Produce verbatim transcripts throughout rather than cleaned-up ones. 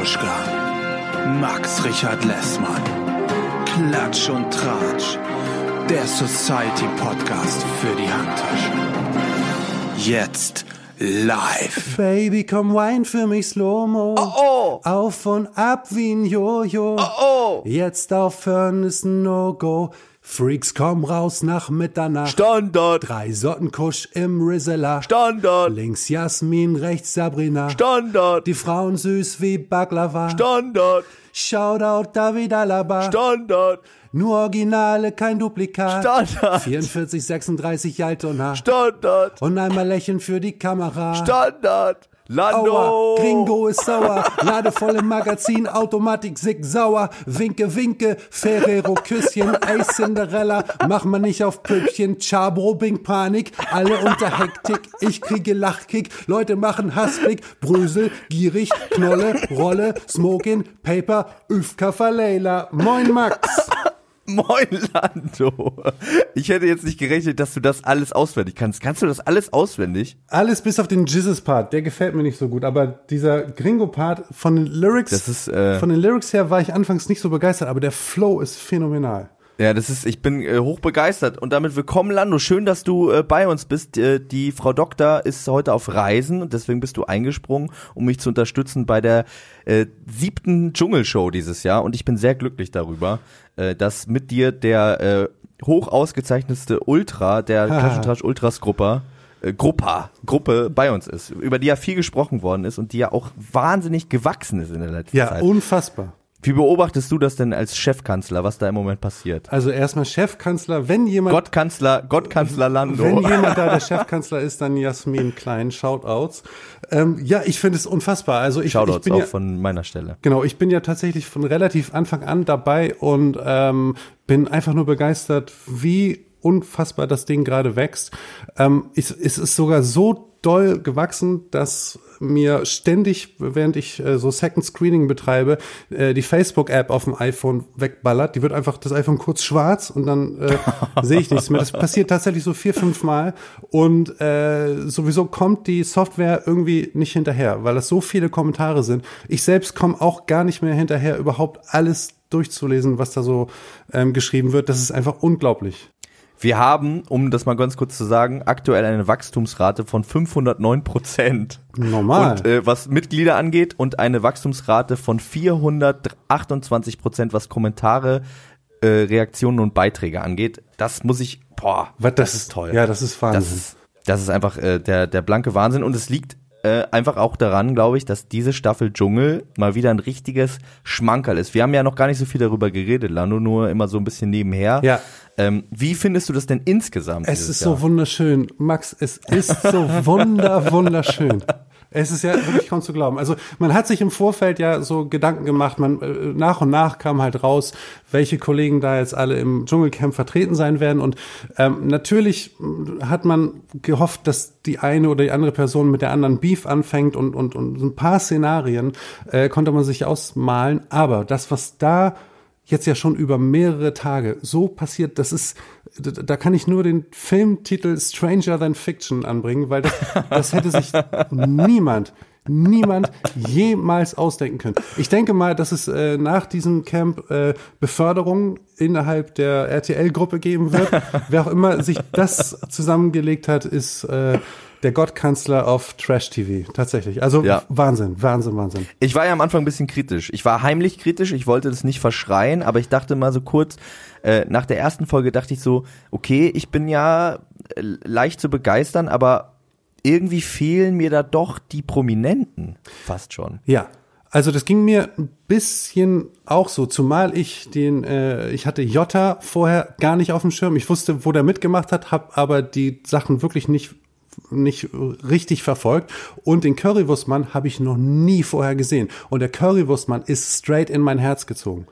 Matuschka, Max Richard Lessmann, Klatsch und Tratsch, der Society-Podcast für die Handtasche. Jetzt live. Baby, komm Wein für mich Slow-Mo. Oh, oh. Auf und ab wie ein Jojo. Oh, oh. Jetzt aufhören ist ein No-Go. Freaks, komm raus nach Mitternacht. Standard. Drei Sorten Kusch im Rizzler. Standard. Links Jasmin, rechts Sabrina. Standard. Die Frauen süß wie Baklava. Standard. Shoutout David Alaba. Standard. Nur Originale, kein Duplikat. Standard. vierundvierzig, sechsunddreißig Altona. Standard. Und einmal lächeln für die Kamera. Standard. Lando. Aua, Gringo ist sauer, ladevoll im Magazin, Automatik sick sauer, Winke, Winke, Ferrero Küsschen, ey Cinderella, mach mal nicht auf Püppchen, Chabro, Bing, Panik, alle unter Hektik, ich kriege Lachkick, Leute machen Hassblick, Brösel, gierig, Knolle, Rolle, Smokin, Paper, Üfka, Verleila, moin Max. Moin Lando. Ich hätte jetzt nicht gerechnet, dass du das alles auswendig kannst. Kannst du das alles auswendig? Alles bis auf den Jizzes-Part, der gefällt mir nicht so gut, aber dieser Gringo-Part von den Lyrics, Das ist, äh, von den Lyrics her war ich anfangs nicht so begeistert, aber der Flow ist phänomenal. Ja, das ist, ich bin äh, hoch begeistert und damit willkommen Lando. Schön, dass du äh, bei uns bist. Äh, die Frau Doktor ist heute auf Reisen und deswegen bist du eingesprungen, um mich zu unterstützen bei der äh, siebten Dschungelshow dieses Jahr und ich bin sehr glücklich darüber, äh, dass mit dir der äh, hoch ausgezeichnetste Ultra, der Klatsch und Tratsch Ultras Gruppe, äh, Gruppa, Gruppe bei uns ist, über die ja viel gesprochen worden ist und die ja auch wahnsinnig gewachsen ist in der letzten Ja, Zeit. unfassbar. Wie beobachtest du das denn als Chefkanzler, was da im Moment passiert? Also erstmal Chefkanzler, wenn jemand Gottkanzler, Gottkanzler Lando. wenn jemand da der Chefkanzler ist, dann Jasmin Klein, Shoutouts. Ähm, ja, ich finde es unfassbar. Also ich, Shoutouts ich bin auch ja, von meiner Stelle. genau, ich bin ja tatsächlich von relativ Anfang an dabei und ähm, bin einfach nur begeistert, wie unfassbar das Ding gerade wächst. Ähm, es, es ist sogar so doll gewachsen, dass mir ständig, während ich äh, so Second Screening betreibe, äh, die Facebook-App auf dem iPhone wegballert. Die wird einfach das iPhone kurz schwarz und dann äh, sehe ich nichts mehr. Das passiert tatsächlich so vier, fünf Mal und äh, sowieso kommt die Software irgendwie nicht hinterher, weil das so viele Kommentare sind. Ich selbst komme auch gar nicht mehr hinterher, überhaupt alles durchzulesen, was da so ähm, geschrieben wird. Das ist einfach unglaublich. Wir haben, um das mal ganz kurz zu sagen, aktuell eine Wachstumsrate von fünfhundertneun Prozent. Normal. Und äh, was Mitglieder angeht und eine Wachstumsrate von vierhundertachtundzwanzig Prozent, was Kommentare, äh, Reaktionen und Beiträge angeht. Das muss ich, boah, Was, das ist toll. Ja, das ist Wahnsinn. Das ist, das ist einfach äh, der, der blanke Wahnsinn und es liegt äh, einfach auch daran, glaube ich, dass diese Staffel Dschungel mal wieder ein richtiges Schmankerl ist. Wir haben ja noch gar nicht so viel darüber geredet, Lando, nur immer so ein bisschen nebenher. Ja. Ähm, wie findest du das denn insgesamt? Es ist Jahr? so wunderschön. Max, es ist so wunder, wunderschön. Es ist ja wirklich kaum zu glauben. Also man hat sich im Vorfeld ja so Gedanken gemacht, man äh, nach und nach kam halt raus, welche Kollegen da jetzt alle im Dschungelcamp vertreten sein werden. Und ähm, natürlich hat man gehofft, dass die eine oder die andere Person mit der anderen Beef anfängt und und und ein paar Szenarien äh, konnte man sich ausmalen. Aber das, was da jetzt ja schon über mehrere Tage so passiert, das ist, da kann ich nur den Filmtitel Stranger Than Fiction anbringen, weil das, das hätte sich niemand, niemand jemals ausdenken können. Ich denke mal, dass es äh, nach diesem Camp äh, Beförderung innerhalb der R T L-Gruppe geben wird. Wer auch immer sich das zusammengelegt hat, ist äh, der Gottkanzler auf Trash-T V, tatsächlich. Also Ja. Wahnsinn, Wahnsinn, Wahnsinn. Ich war ja am Anfang ein bisschen kritisch. Ich war heimlich kritisch, ich wollte das nicht verschreien, aber ich dachte mal so kurz, äh, nach der ersten Folge dachte ich so, okay, ich bin ja äh, leicht zu begeistern, aber irgendwie fehlen mir da doch die Prominenten fast schon. Ja, also das ging mir ein bisschen auch so, zumal ich den, äh, ich hatte Jota vorher gar nicht auf dem Schirm. Ich wusste, wo der mitgemacht hat, habe aber die Sachen wirklich nicht nicht richtig verfolgt und den Currywurstmann habe ich noch nie vorher gesehen und der Currywurstmann ist straight in mein Herz gezogen.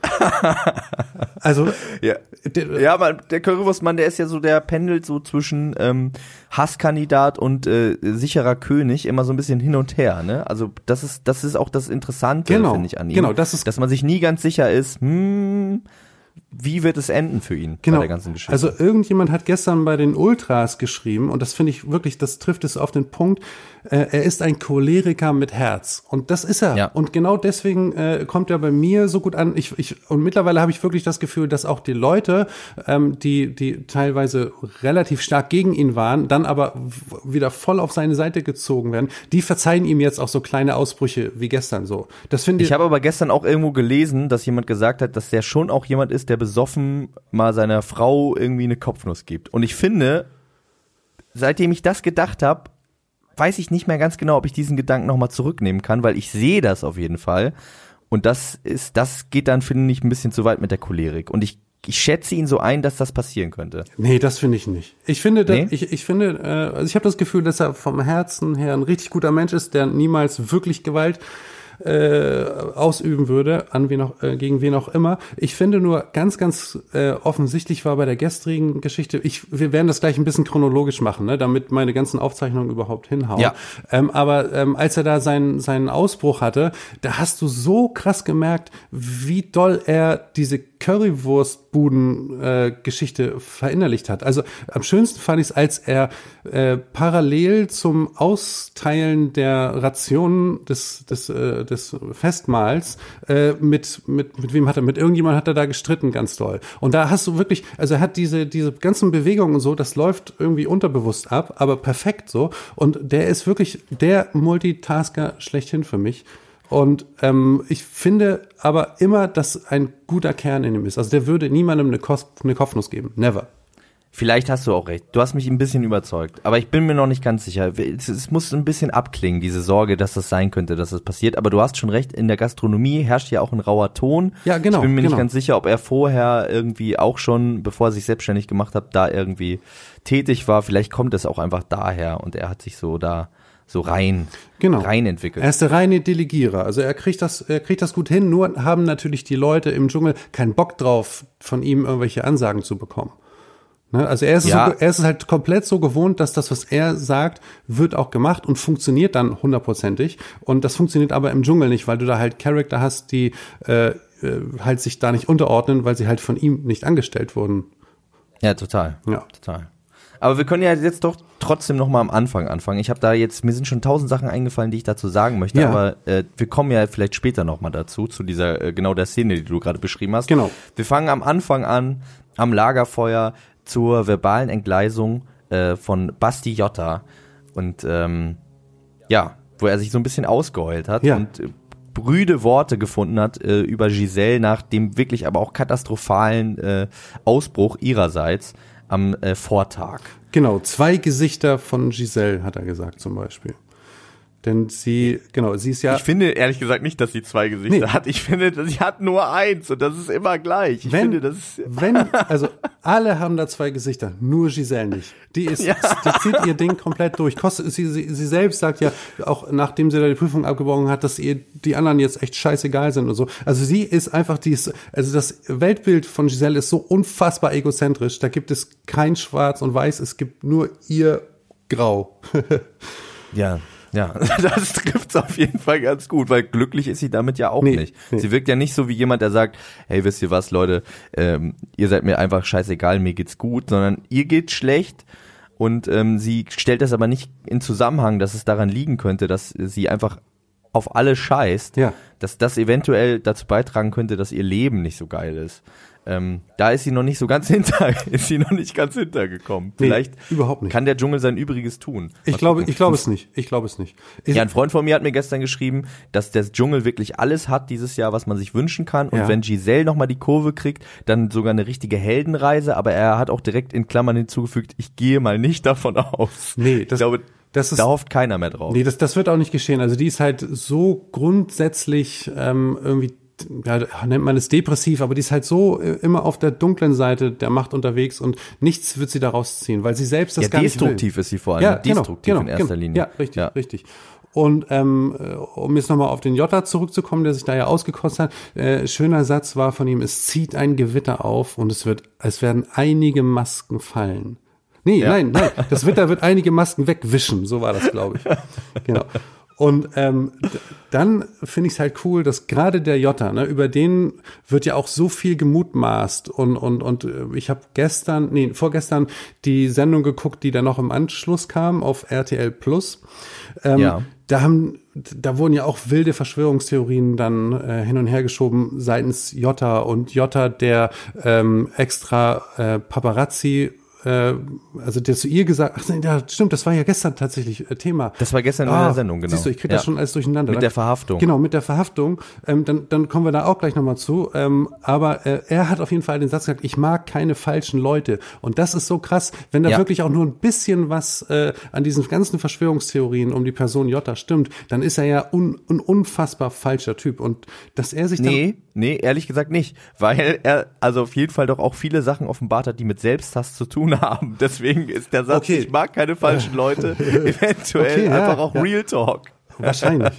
Also Ja, der, ja, aber der Currywurstmann, der ist ja so, der pendelt so zwischen ähm, Hasskandidat und äh, sicherer König immer so ein bisschen hin und her, ne? Also das ist das ist auch das Interessante, Genau, finde ich, an ihm. genau, das ist- dass man sich nie ganz sicher ist, hm, wie wird es enden für ihn genau. bei der ganzen Geschichte? Also irgendjemand hat gestern bei den Ultras geschrieben, und das finde ich wirklich, das trifft es auf den Punkt, äh, er ist ein Choleriker mit Herz. Und das ist er. Ja. Und genau deswegen äh, kommt er bei mir so gut an. Ich, ich, und mittlerweile habe ich wirklich das Gefühl, dass auch die Leute, ähm, die, die teilweise relativ stark gegen ihn waren, dann aber w- wieder voll auf seine Seite gezogen werden, die verzeihen ihm jetzt auch so kleine Ausbrüche wie gestern so. Das finde ich. Ich habe aber gestern auch irgendwo gelesen, dass jemand gesagt hat, dass der schon auch jemand ist, der besoffen mal seiner Frau irgendwie eine Kopfnuss gibt. Und ich finde, seitdem ich das gedacht habe, weiß ich nicht mehr ganz genau, ob ich diesen Gedanken nochmal zurücknehmen kann, weil ich sehe das auf jeden Fall. Und das ist, das geht dann, finde ich, ein bisschen zu weit mit der Cholerik. Und ich, ich schätze ihn so ein, dass das passieren könnte. Nee, das finde ich nicht. Ich finde, da, Nee? ich, ich finde, äh, also ich habe das Gefühl, dass er vom Herzen her ein richtig guter Mensch ist, der niemals wirklich Gewalt äh, ausüben würde, an wen auch, äh, gegen wen auch immer. Ich finde nur ganz, ganz äh, offensichtlich war bei der gestrigen Geschichte, ich, wir werden das gleich ein bisschen chronologisch machen, ne, damit meine ganzen Aufzeichnungen überhaupt hinhauen. Ja. Ähm, aber ähm, als er da seinen, seinen Ausbruch hatte, da hast du so krass gemerkt, wie doll er diese Currywurstbuden-Geschichte äh, verinnerlicht hat. Also am schönsten fand ich es, als er äh, parallel zum Austeilen der Rationen des, des, äh, des Festmahls äh, mit, mit, mit wem hat er, mit irgendjemand hat er da gestritten, ganz doll. Und da hast du wirklich, also er hat diese, diese ganzen Bewegungen und so, das läuft irgendwie unterbewusst ab, aber perfekt so. Und der ist wirklich der Multitasker schlechthin für mich. Und ähm, ich finde aber immer, dass ein guter Kern in ihm ist. Also der würde niemandem eine, Kos- eine Kopfnuss geben. Never. Vielleicht hast du auch recht. Du hast mich ein bisschen überzeugt. Aber ich bin mir noch nicht ganz sicher. Es, es muss ein bisschen abklingen, diese Sorge, dass das sein könnte, dass das passiert. Aber du hast schon recht, in der Gastronomie herrscht ja auch ein rauer Ton. Ja, genau. Ich bin mir genau. nicht ganz sicher, ob er vorher irgendwie auch schon, bevor er sich selbstständig gemacht hat, da irgendwie tätig war. Vielleicht kommt es auch einfach daher und er hat sich so da so rein, genau. rein entwickelt. Er ist der reine Delegierer. Also er kriegt das, er kriegt das gut hin, nur haben natürlich die Leute im Dschungel keinen Bock drauf, von ihm irgendwelche Ansagen zu bekommen. Ne? Also er ist, Ja. so, er ist halt komplett so gewohnt, dass das, was er sagt, wird auch gemacht und funktioniert dann hundertprozentig. Und das funktioniert aber im Dschungel nicht, weil du da halt Charakter hast, die äh, halt sich da nicht unterordnen, weil sie halt von ihm nicht angestellt wurden. Ja, total. Ja. Total. Aber wir können ja jetzt doch trotzdem noch mal am Anfang anfangen. Ich habe da jetzt, mir sind schon tausend Sachen eingefallen, die ich dazu sagen möchte, Ja. aber äh, wir kommen ja vielleicht später noch mal dazu, zu dieser, äh, genau der Szene, die du gerade beschrieben hast. Genau. Wir fangen am Anfang an, am Lagerfeuer, zur verbalen Entgleisung äh, von Basti Jotta und ähm, ja, wo er sich so ein bisschen ausgeheult hat Ja. und äh, brüde Worte gefunden hat äh, über Giselle nach dem wirklich aber auch katastrophalen äh, Ausbruch ihrerseits am äh, Vortag. Genau, zwei Gesichter von Giselle, hat er gesagt zum Beispiel. Denn sie, genau, sie ist ja... Ich finde ehrlich gesagt nicht, dass sie zwei Gesichter Nee. hat. Ich finde, sie hat nur eins und das ist immer gleich. Ich wenn, finde, das ist wenn, also alle haben da zwei Gesichter, nur Giselle nicht. Die ist, Ja. die zieht ihr Ding komplett durch. Kostet, sie, sie, sie selbst sagt ja, auch nachdem sie da die Prüfung abgebrochen hat, dass ihr die anderen jetzt echt scheißegal sind und so. Also sie ist einfach, die ist, also das Weltbild von Giselle ist so unfassbar egozentrisch. Da gibt es kein Schwarz und Weiß, es gibt nur ihr Grau. ja. Ja, das trifft's auf jeden Fall ganz gut, weil glücklich ist sie damit ja auch Nee, nicht. nee. Sie wirkt ja nicht so wie jemand, der sagt, hey, wisst ihr was, Leute, ähm, ihr seid mir einfach scheißegal, mir geht's gut, sondern ihr geht's schlecht und ähm, sie stellt das aber nicht in Zusammenhang, dass es daran liegen könnte, dass sie einfach auf alle scheißt, Ja. dass das eventuell dazu beitragen könnte, dass ihr Leben nicht so geil ist. Ähm, da ist sie noch nicht so ganz hinter, ist sie noch nicht ganz hintergekommen. Nee, Vielleicht überhaupt nicht. kann der Dschungel sein Übriges tun. Ich Mal glaube, gucken. ich glaube es nicht. Ich glaube es nicht. Ich, Ja, ein Freund von mir hat mir gestern geschrieben, dass der Dschungel wirklich alles hat dieses Jahr, was man sich wünschen kann. Und Ja. wenn Giselle nochmal die Kurve kriegt, dann sogar eine richtige Heldenreise. Aber er hat auch direkt in Klammern hinzugefügt, ich gehe mal nicht davon aus. Nee, das- ich glaube, das ist- da hofft keiner mehr drauf. Nee, das, das wird auch nicht geschehen. Also die ist halt so grundsätzlich ähm, irgendwie, ja, nennt man es depressiv, aber die ist halt so äh, immer auf der dunklen Seite der Macht unterwegs und nichts wird sie da rausziehen, weil sie selbst das Ja, gar nicht will. destruktiv ist sie vor allem. Ja, genau, destruktiv genau, in erster genau. Linie. Ja, richtig, richtig. Und ähm, äh, um jetzt nochmal auf den Jotta zurückzukommen, der sich da ja ausgekostet hat, äh, schöner Satz war von ihm, es zieht ein Gewitter auf und es wird, es werden einige Masken fallen. Nee, Ja. nein, nein, das Wetter wird einige Masken wegwischen, so war das, glaube ich. Genau. Und ähm, d- dann finde ich es halt cool, dass gerade der Jota, ne, über den wird ja auch so viel gemutmaßt. Und, und, und äh, ich habe gestern, nee, vorgestern die Sendung geguckt, die dann noch im Anschluss kam auf R T L Plus. Ähm, Ja. Da haben, da wurden ja auch wilde Verschwörungstheorien dann äh, hin und her geschoben seitens Jota und Jota, der ähm, extra äh, Paparazzi, äh, also der zu ihr gesagt, ach nee, ja, stimmt, das war ja gestern tatsächlich äh, Thema. Das war gestern in der Sendung, genau. Siehst du, ich krieg Ja. das schon alles durcheinander. Mit der Verhaftung. Genau, mit der Verhaftung. Ähm, dann, dann kommen wir da auch gleich nochmal zu. Ähm, aber äh, er hat auf jeden Fall den Satz gesagt, ich mag keine falschen Leute. Und das ist so krass, wenn da Ja. wirklich auch nur ein bisschen was äh, an diesen ganzen Verschwörungstheorien um die Person Jota stimmt, dann ist er ja un, ein unfassbar falscher Typ. Und dass er sich dann... Nee, nee, ehrlich gesagt nicht. Weil er also auf jeden Fall doch auch viele Sachen offenbart hat, die mit Selbsthass zu tun haben. Deswegen ist der Satz, Okay. ich mag keine falschen Leute, eventuell Okay, ja, einfach auch ja. Real Talk. Wahrscheinlich.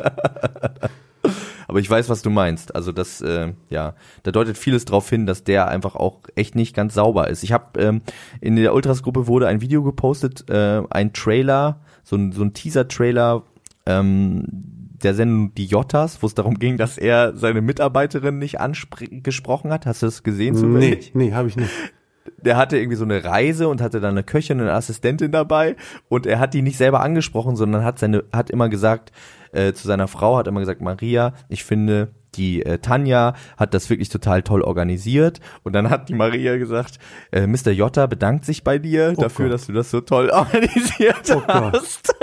Aber ich weiß, was du meinst. Also das, äh, ja, da deutet vieles drauf hin, dass der einfach auch echt nicht ganz sauber ist. Ich habe ähm, in der Ultras-Gruppe wurde ein Video gepostet, äh, ein Trailer, so ein, so ein Teaser-Trailer ähm, der Sendung Die Jottas, wo es darum ging, dass er seine Mitarbeiterin nicht angesprochen hat. Hast du das gesehen Nee, zufällig? nee, habe ich nicht. Der hatte irgendwie so eine Reise und hatte dann eine Köchin und eine Assistentin dabei und er hat die nicht selber angesprochen, sondern hat seine hat immer gesagt äh, zu seiner Frau, hat immer gesagt, Maria, ich finde, die äh, Tanja hat das wirklich total toll organisiert und dann hat die Maria gesagt, äh, Mister Jota bedankt sich bei dir Oh dafür, Gott. dass du das so toll organisiert Oh Gott. hast.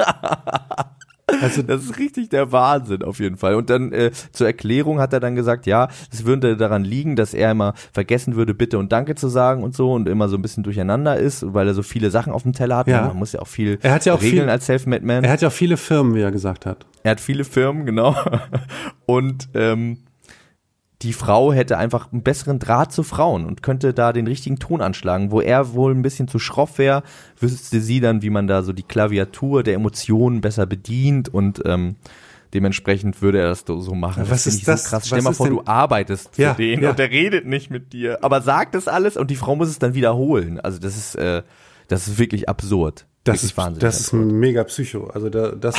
Also Das ist richtig der Wahnsinn auf jeden Fall. Und dann äh, zur Erklärung hat er dann gesagt, ja, es würde daran liegen, dass er immer vergessen würde, Bitte und Danke zu sagen und so und immer so ein bisschen durcheinander ist, weil er so viele Sachen auf dem Teller hat. Ja. Man muss ja auch viel Er hat ja auch regeln viel- als Selfmade Man. er hat ja auch viele Firmen, wie er gesagt hat. Er hat viele Firmen, genau. Und ähm, die Frau hätte einfach einen besseren Draht zu Frauen und könnte da den richtigen Ton anschlagen. Wo er wohl ein bisschen zu schroff wäre, wüsste sie dann, wie man da so die Klaviatur der Emotionen besser bedient und ähm, dementsprechend würde er das so machen. Was finde ist ich das? So krass. Stell Was mal ist vor, denn- du arbeitest für Ja, den ja. und der redet nicht mit dir, aber sagt das alles und die Frau muss es dann wiederholen. Also das ist, äh, das ist wirklich absurd. Das wirklich ist, wahnsinnig das ist absurd. ein mega Psycho. Also da, das,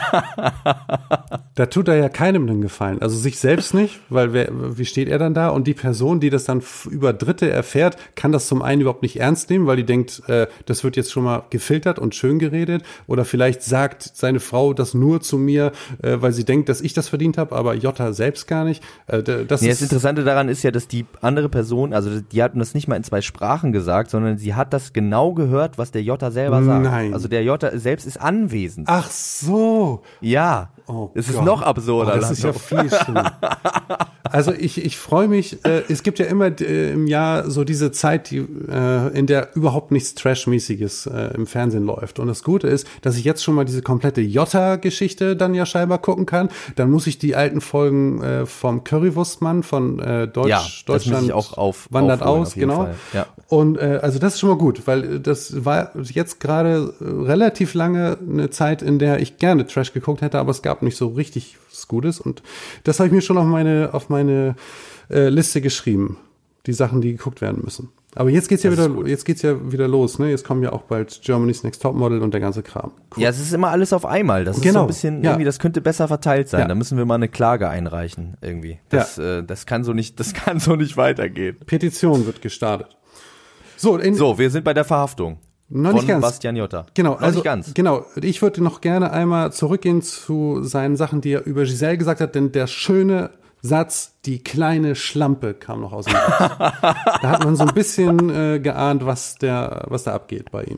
da tut er ja keinem den Gefallen. Also sich selbst nicht, weil wer, wie steht er dann da? Und die Person, die das dann f- über Dritte erfährt, kann das zum einen überhaupt nicht ernst nehmen, weil die denkt, äh, das wird jetzt schon mal gefiltert und schön geredet. Oder vielleicht sagt seine Frau das nur zu mir, äh, weil sie denkt, dass ich das verdient habe, aber Jota selbst gar nicht. Äh, d- das Nee, ist das Interessante daran ist ja, dass die andere Person, also die hat das nicht mal in zwei Sprachen gesagt, sondern sie hat das genau gehört, was der Jota selber sagt. Nein. Also der Jota selbst ist anwesend. Ach so. Ja, Oh es ist Gott. noch absurder. Oh, das ist ja Lando. viel schlimmer. Also ich, ich freue mich, äh, es gibt ja immer äh, im Jahr so diese Zeit, die, äh, in der überhaupt nichts Trash-mäßiges äh, im Fernsehen läuft. Und das Gute ist, dass ich jetzt schon mal diese komplette Jota-Geschichte dann ja scheinbar gucken kann. Dann muss ich die alten Folgen äh, vom Currywurstmann von äh, Deutsch, Ja, das muss Deutschland ich auch auf- wandert aufholen, aus, auf jeden genau. Fall, ja. Und äh, also das ist schon mal gut, weil äh, das war jetzt gerade äh, relativ lange eine Zeit, in der ich gerne Trash geguckt hätte, aber es gab nicht so richtig was Gutes. Und das habe ich mir schon auf meine auf meine äh, Liste geschrieben, die Sachen, die geguckt werden müssen. Aber jetzt geht's ja Das ist wieder, gut. jetzt geht's ja wieder los, ne? Jetzt kommen ja auch bald Germany's Next Topmodel und der ganze Kram. Cool. Ja, es ist immer alles auf einmal. Das ist Genau, so ein bisschen, ja. irgendwie, das könnte besser verteilt sein. Ja. Da müssen wir mal eine Klage einreichen, irgendwie. Das, äh, das kann so nicht, das kann so nicht weitergehen. Petition wird gestartet. So, in, So, wir sind bei der Verhaftung. Noch von nicht ganz. Bastian Jotta. Genau, Noch also nicht ganz. genau. Ich würde noch gerne einmal zurückgehen zu seinen Sachen, die er über Giselle gesagt hat, denn der schöne Satz, die kleine Schlampe, kam noch aus dem Mund. Da hat man so ein bisschen äh, geahnt, was der, was da abgeht bei ihm.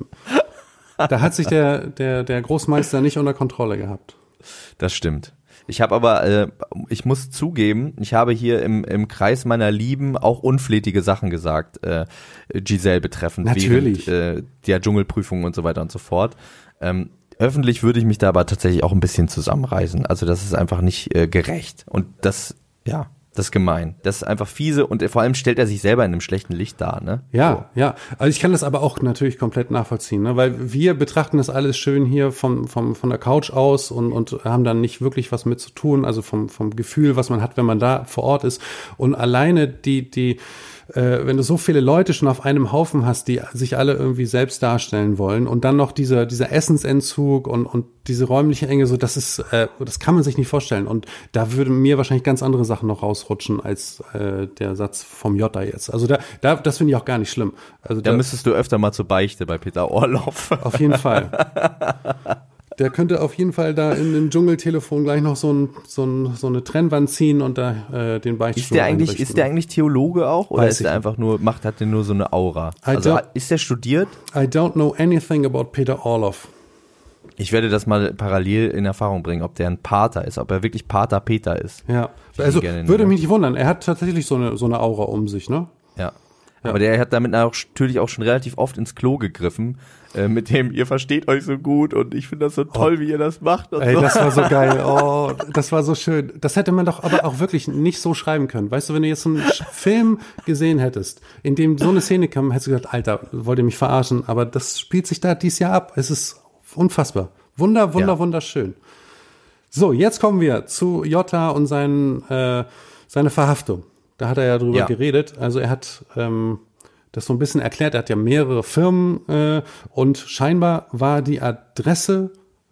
Da hat sich der, der, der Großmeister nicht unter Kontrolle gehabt. Das stimmt. Ich habe aber, äh, ich muss zugeben, ich habe hier im, im Kreis meiner Lieben auch unflätige Sachen gesagt, äh, Giselle betreffend. Natürlich. Während, äh, der Dschungelprüfung und so weiter und so fort. Ähm, öffentlich würde ich mich da aber tatsächlich auch ein bisschen zusammenreißen. Also das ist einfach nicht äh, gerecht. Und das, ja, das ist gemein. Das ist einfach fiese und vor allem stellt er sich selber in einem schlechten Licht dar, ne? Ja, ja. Also ich kann das aber auch natürlich komplett nachvollziehen, ne? Weil wir betrachten das alles schön hier vom, vom, von der Couch aus und, und haben dann nicht wirklich was mit zu tun, also vom, vom Gefühl, was man hat, wenn man da vor Ort ist. Und alleine die, die, äh, wenn du so viele Leute schon auf einem Haufen hast, die sich alle irgendwie selbst darstellen wollen und dann noch dieser dieser Essensentzug und und diese räumliche Enge, so das ist, äh, das kann man sich nicht vorstellen. Und da würden mir wahrscheinlich ganz andere Sachen noch rausrutschen als äh, der Satz vom Jota jetzt. Also da, da das finde ich auch gar nicht schlimm. Also da, da müsstest du öfter mal zur Beichte bei Peter Orloff. Auf jeden Fall. Der könnte auf jeden Fall da in dem Dschungeltelefon gleich noch so, ein, so, ein, so eine Trennwand ziehen und da äh, den Beichtstuhl ist der eigentlich einrichten. Ist der eigentlich Theologe auch oder Weiß ist der ich einfach nur macht hat der nur so eine Aura? I Also don't- ist der studiert? I don't know anything about Peter Orloff. Ich werde das mal parallel in Erfahrung bringen, ob der ein Pater ist, ob er wirklich Pater Peter ist. Ja, Ich also ihn gerne würde nenne. mich nicht wundern. Er hat tatsächlich so eine, so eine Aura um sich, ne? Ja. Aber der hat damit auch, natürlich auch schon relativ oft ins Klo gegriffen, äh, mit dem, ihr versteht euch so gut und ich finde das so toll, wie ihr das macht. Und Ey, so. das war so geil. Oh, das war so schön. Das hätte man doch aber auch wirklich nicht so schreiben können. Weißt du, wenn du jetzt einen Sch- Film gesehen hättest, in dem so eine Szene kam, hättest du gesagt, Alter, wollt ihr mich verarschen? Aber das spielt sich da dieses Jahr ab. Es ist unfassbar. Wunder, wunder, Ja. wunderschön. So, jetzt kommen wir zu Jota und seinen, äh, seine Verhaftung. Da hat er ja drüber Ja. geredet. Also er hat ähm, das so ein bisschen erklärt. Er hat ja mehrere Firmen äh, und scheinbar war die Adresse,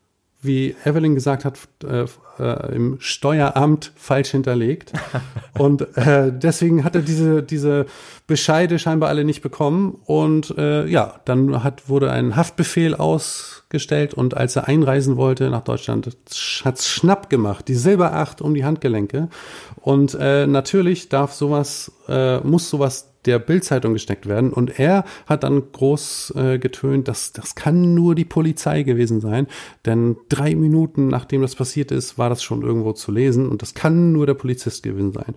wie Evelyn gesagt hat, äh, äh, im Steueramt falsch hinterlegt. Und äh, deswegen hat er diese, diese Bescheide scheinbar alle nicht bekommen. Und äh, ja, dann hat, wurde ein Haftbefehl ausgestellt und als er einreisen wollte nach Deutschland, hat's Schnapp gemacht, die Silberacht um die Handgelenke. Und äh, natürlich darf sowas, äh, muss sowas der Bild-Zeitung gesteckt werden. Und er hat dann groß äh, getönt, dass das kann nur die Polizei gewesen sein. Denn drei Minuten nachdem das passiert ist, war das schon irgendwo zu lesen. Und das kann nur der Polizist gewesen sein.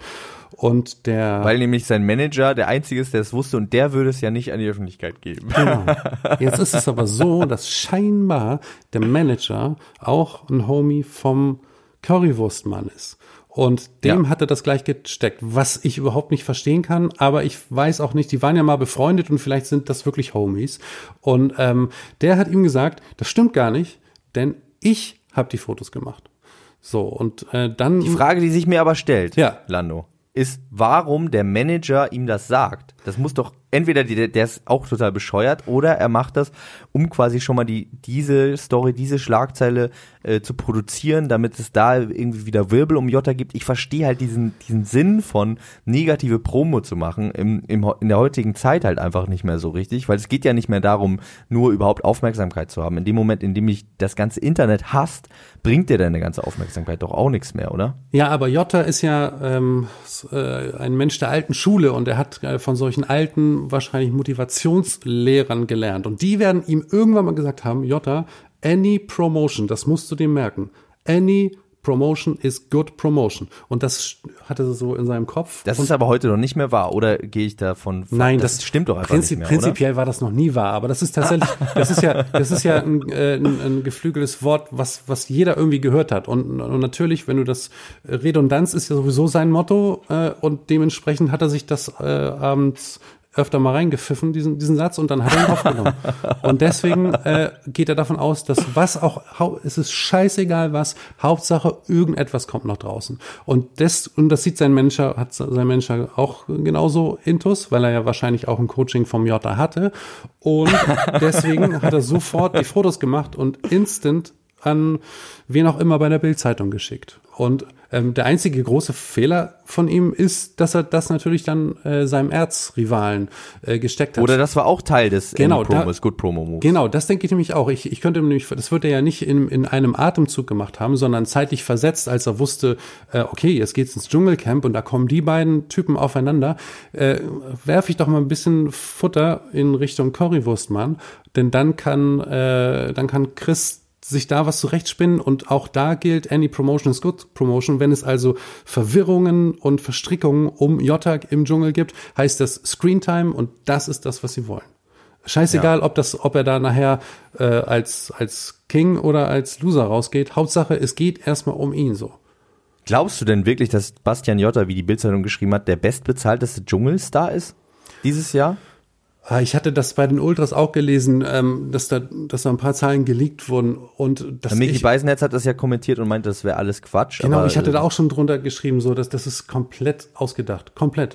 Und der... Weil nämlich sein Manager der Einzige ist, der es wusste und der würde es ja nicht an die Öffentlichkeit geben. Genau. Jetzt ist es aber so, dass scheinbar der Manager auch ein Homie vom Currywurstmann ist. Und dem Ja. hat er das gleich gesteckt, was ich überhaupt nicht verstehen kann, aber ich weiß auch nicht, die waren ja mal befreundet und vielleicht sind das wirklich Homies. Und ähm, der hat ihm gesagt, das stimmt gar nicht, denn ich habe die Fotos gemacht. So, und äh, dann... Die Frage, die sich mir aber stellt, Ja. Lando, ist, warum der Manager ihm das sagt. Das muss doch, entweder die, der ist auch total bescheuert oder er macht das, um quasi schon mal die diese Story, diese Schlagzeile äh, zu produzieren, damit es da irgendwie wieder Wirbel um Jota gibt. Ich verstehe halt diesen diesen Sinn von negative Promo zu machen im, im, in der heutigen Zeit halt einfach nicht mehr so richtig, weil es geht ja nicht mehr darum, nur überhaupt Aufmerksamkeit zu haben. In dem Moment, in dem ich das ganze Internet hasst, bringt dir deine ganze Aufmerksamkeit doch auch nichts mehr, oder? Ja, aber Jota ist ja ähm, s- äh, ein Mensch der alten Schule und er hat äh, von solchen alten, wahrscheinlich Motivationslehrern gelernt. Und die werden ihm irgendwann mal gesagt haben, Jota, any promotion, das musst du dir merken, any promotion is good promotion. Und das hatte er so in seinem Kopf. Das und ist aber heute noch nicht mehr wahr, oder gehe ich davon? Nein, das, das, stimmt doch einfach Prinzip, nicht mehr, prinzipiell war das noch nie wahr, aber das ist tatsächlich, das ist ja, das ist ja ein, äh, ein, ein geflügeltes Wort, was, was jeder irgendwie gehört hat. Und, und natürlich, wenn du das, Redundanz ist ja sowieso sein Motto, äh, und dementsprechend hat er sich das äh, abends öfter mal reingepfiffen, diesen, diesen Satz, und dann hat er ihn aufgenommen. Und deswegen äh, geht er davon aus, dass was auch, hau- es ist scheißegal was, Hauptsache irgendetwas kommt noch draußen. Und das, und das sieht sein Manager, hat sein Manager auch genauso intus, weil er ja wahrscheinlich auch ein Coaching vom Jota hatte. Und deswegen hat er sofort die Fotos gemacht und instant an wen auch immer bei der Bild-Zeitung geschickt. Und ähm, der einzige große Fehler von ihm ist, dass er das natürlich dann äh, seinem Erzrivalen äh, gesteckt hat. Oder das war auch Teil des Genau, Any Promo, da- des Good Promo Moves. Genau, das denke ich nämlich auch. Ich, ich könnte nämlich, das wird er ja nicht in, in einem Atemzug gemacht haben, sondern zeitlich versetzt, als er wusste, äh, okay, jetzt geht's ins Dschungelcamp und da kommen die beiden Typen aufeinander, äh, werfe ich doch mal ein bisschen Futter in Richtung Currywurstmann, denn dann kann, äh, dann kann Chris sich da was zurechtspinnen und auch da gilt, any promotion is good promotion. Wenn es also Verwirrungen und Verstrickungen um Jota im Dschungel gibt, heißt das Screentime und das ist das, was sie wollen. Scheißegal, ob das, ob er da nachher äh, als als King oder als Loser rausgeht. Hauptsache, es geht erstmal um ihn so. Glaubst du denn wirklich, dass Bastian Jotta, wie die Bildzeitung geschrieben hat, der bestbezahlteste Dschungelstar ist dieses Jahr? Ah, ich hatte das bei den Ultras auch gelesen, ähm, dass da, dass da ein paar Zahlen geleakt wurden und dass Micky ich, Beisenherz hat das ja kommentiert und meinte, das wäre alles Quatsch. genau, aber, ich hatte äh, da auch schon drunter geschrieben, so dass das ist komplett ausgedacht, komplett.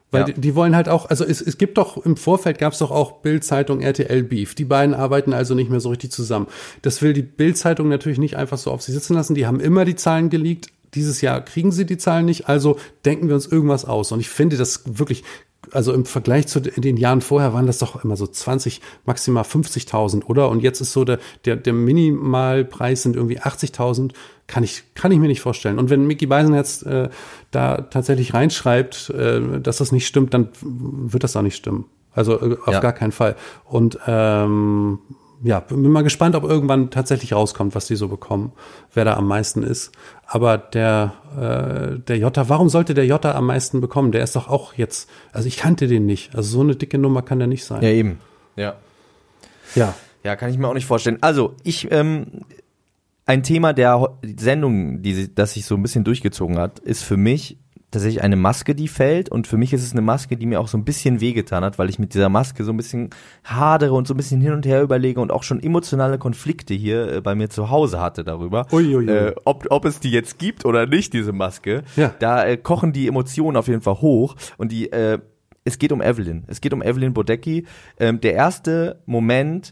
Weil Ja. die, die wollen halt auch, also es, es gibt doch, im Vorfeld gab es doch auch Bild-Zeitung, R T L-Beef. Die beiden arbeiten also nicht mehr so richtig zusammen. Das will die Bild-Zeitung natürlich nicht einfach so auf sich sitzen lassen. Die haben immer die Zahlen geleakt. Dieses Jahr kriegen sie die Zahlen nicht, also denken wir uns irgendwas aus. Und ich finde das wirklich, also im Vergleich zu den Jahren vorher waren das doch immer so zwanzig, maximal fünfzigtausend, oder? Und jetzt ist so der, der, der Minimalpreis sind irgendwie achtzigtausend. Kann ich, kann ich mir nicht vorstellen. Und wenn Micky Beisenherz äh, da tatsächlich reinschreibt, äh, dass das nicht stimmt, dann wird das auch nicht stimmen. Also äh, auf Ja. gar keinen Fall. Und ähm, ja, bin mal gespannt, ob irgendwann tatsächlich rauskommt, was die so bekommen, wer da am meisten ist. Aber der äh, der Jota, warum sollte der Jota am meisten bekommen? Der ist doch auch jetzt, also ich kannte den nicht. Also so eine dicke Nummer kann der nicht sein. Ja, eben. Ja. Ja. Ja, kann ich mir auch nicht vorstellen. Also, ich, ähm, ein Thema der Sendung, die sie- das sich so ein bisschen durchgezogen hat, ist für mich tatsächlich eine Maske, die fällt. Und für mich ist es eine Maske, die mir auch so ein bisschen wehgetan hat, weil ich mit dieser Maske so ein bisschen hadere und so ein bisschen hin und her überlege und auch schon emotionale Konflikte hier äh, bei mir zu Hause hatte darüber. Uiuiui. Äh, ob, ob es die jetzt gibt oder nicht, diese Maske. Ja. Da äh, kochen die Emotionen auf jeden Fall hoch. Und die, äh, es geht um Evelyn. Es geht um Evelyn Bodecki. Ähm, der erste Moment,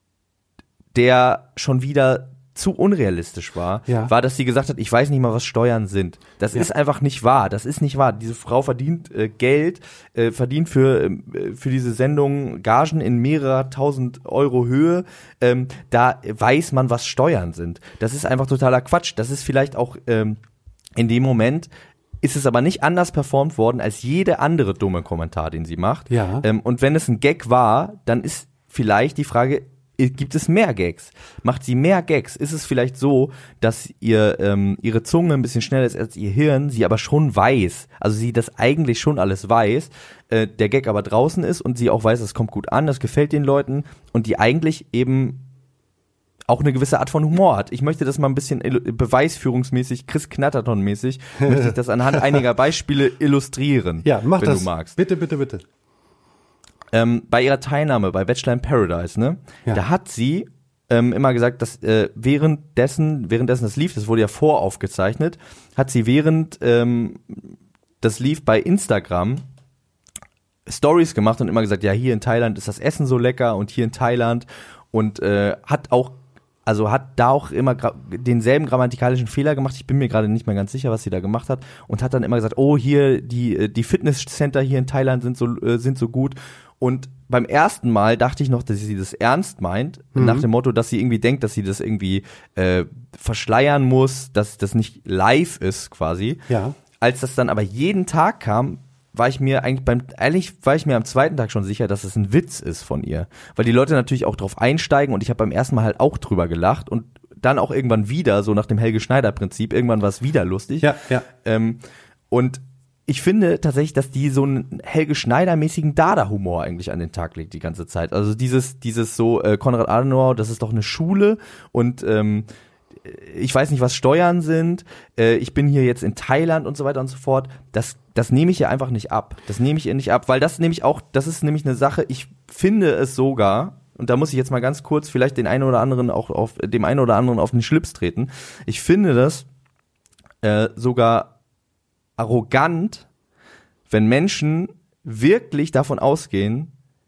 der schon wieder zu unrealistisch war, Ja. war, dass sie gesagt hat, ich weiß nicht mal, was Steuern sind. Das Ja. ist einfach nicht wahr. Das ist nicht wahr. Diese Frau verdient äh, Geld, äh, verdient für äh, für diese Sendung Gagen in mehrerer tausend Euro Höhe. Ähm, da weiß man, was Steuern sind. Das ist einfach totaler Quatsch. Das ist vielleicht auch ähm, in dem Moment ist es aber nicht anders performt worden als jede andere dumme Kommentar, den sie macht. Ja. Ähm, und wenn es ein Gag war, dann ist vielleicht die Frage, gibt es mehr Gags? Macht sie mehr Gags? Ist es vielleicht so, dass ihr ähm, ihre Zunge ein bisschen schneller ist als ihr Hirn, sie aber schon weiß, also sie das eigentlich schon alles weiß, äh, der Gag aber draußen ist und sie auch weiß, es kommt gut an, das gefällt den Leuten und die eigentlich eben auch eine gewisse Art von Humor hat. Ich möchte das mal ein bisschen illu- beweisführungsmäßig, Chris Knatterton-mäßig, möchte ich das anhand einiger Beispiele illustrieren, Ja, mach wenn das. du magst. Bitte, bitte, bitte. Ähm, bei ihrer Teilnahme bei Bachelor in Paradise, ne, Ja. da hat sie ähm, immer gesagt, dass äh, währenddessen, währenddessen das lief, das wurde ja voraufgezeichnet, hat sie während ähm, das lief bei Instagram Stories gemacht und immer gesagt, ja, hier in Thailand ist das Essen so lecker und hier in Thailand und äh, hat auch also hat da auch immer gra- denselben grammatikalischen Fehler gemacht. Ich bin mir gerade nicht mehr ganz sicher, was sie da gemacht hat. Und hat dann immer gesagt, oh, hier, die, die Fitnesscenter hier in Thailand sind so, äh, sind so gut. Und beim ersten Mal dachte ich noch, dass sie das ernst meint. Mhm. Nach dem Motto, dass sie irgendwie denkt, dass sie das irgendwie äh, verschleiern muss, dass das nicht live ist quasi. Ja. Als das dann aber jeden Tag kam, war ich mir eigentlich beim, ehrlich war ich mir am zweiten Tag schon sicher, dass es ein Witz ist von ihr. Weil die Leute natürlich auch drauf einsteigen und ich habe beim ersten Mal halt auch drüber gelacht und dann auch irgendwann wieder, so nach dem Helge-Schneider-Prinzip, irgendwann war es wieder lustig. Ja, ja. Ähm, und ich finde tatsächlich, dass die so einen Helge-Schneider-mäßigen Dada-Humor eigentlich an den Tag legt die ganze Zeit. Also dieses, dieses so, äh, Konrad Adenauer, das ist doch eine Schule und ähm, ich weiß nicht, was Steuern sind, äh, ich bin hier jetzt in Thailand und so weiter und so fort, das, das nehme ich ihr einfach nicht ab. Das nehme ich ihr nicht ab, weil das nämlich auch, das ist nämlich eine Sache, ich finde es sogar, und da muss ich jetzt mal ganz kurz vielleicht den einen oder anderen auch auf, dem einen oder anderen auf den Schlips treten, ich finde das äh, sogar arrogant, wenn Menschen wirklich davon ausgehen,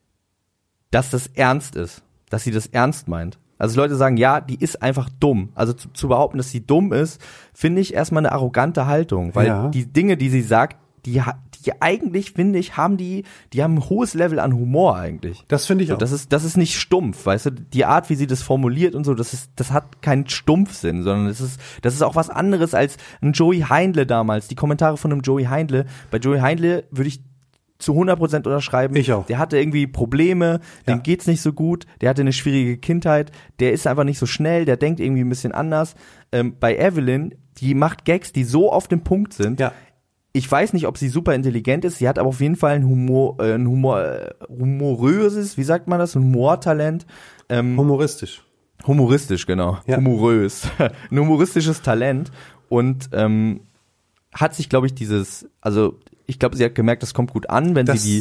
dass das ernst ist, dass sie das ernst meint. Also Leute sagen, ja, die ist einfach dumm. Also zu, zu behaupten, dass sie dumm ist, finde ich erstmal eine arrogante Haltung, weil Ja. die Dinge, die sie sagt, die, ha- die eigentlich, finde ich, haben die, die haben ein hohes Level an Humor eigentlich. Das finde ich So, auch. das ist, das ist nicht stumpf, weißt du, die Art, wie sie das formuliert und so, das ist, das hat keinen Stumpfsinn, sondern das ist, das ist auch was anderes als ein Joey Heindle damals, die Kommentare von einem Joey Heindle. Bei Joey Heindle würde ich zu hundert Prozent unterschreiben. Ich auch. Der hatte irgendwie Probleme, dem Ja. geht's nicht so gut, der hatte eine schwierige Kindheit, der ist einfach nicht so schnell, der denkt irgendwie ein bisschen anders. Ähm, bei Evelyn, die macht Gags, die so auf dem Punkt sind. Ja. Ich weiß nicht, ob sie super intelligent ist, sie hat aber auf jeden Fall ein Humor, äh, ein Humor, äh, humoröses, wie sagt man das, ein Humortalent. Ähm, Humoristisch. humoristisch, genau. Ja. Humorös. ein humoristisches Talent und ähm, hat sich, glaube ich, dieses, also ich glaube, sie hat gemerkt, das kommt gut an, wenn Das- sie die